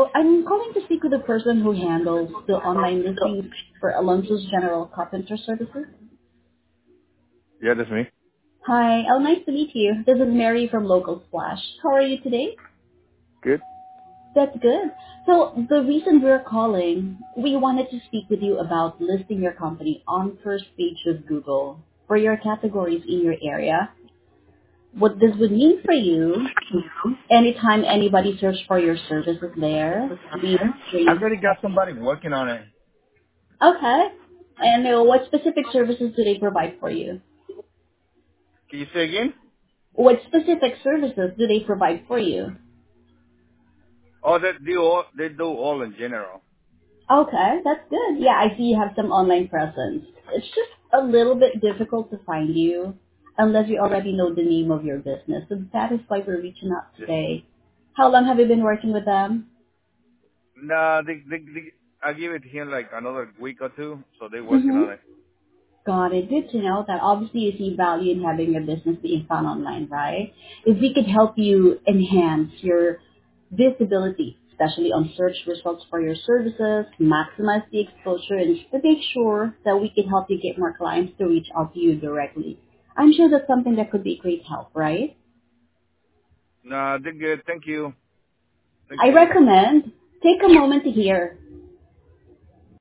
I'm calling to speak with the person who handles the online listings for Alonso's General Carpenter Services. Yeah, that's me. Hi, nice to meet you. This is Mary from Local Splash. How are you today? Good. That's good. So the reason we're calling, we wanted to speak with you about listing your company on first page of Google for your categories in your area. What this would mean for you, anytime anybody search for your services there, we I already got somebody working on it. Okay. And what specific services do they provide for you? Can you say again? What specific services do they provide for you? Oh, they do all in general. Okay, that's good. Yeah, I see you have some online presence. It's just a little bit difficult to find you unless you already know the name of your business. So that is why we're reaching out Yeah. today. How long have you been working with them? Nah, I give it here like another week or two, so they're working Mm-hmm. on it. Got it. Good to know that obviously you see value in having your business being found online, right? If we could help you enhance your visibility, especially on search results for your services, maximize the exposure, and just to make sure that we can help you get more clients to reach out to you directly. I'm sure that's something that could be great help, right? Nah, they're good. Thank you. Thank I you. recommend take a moment to hear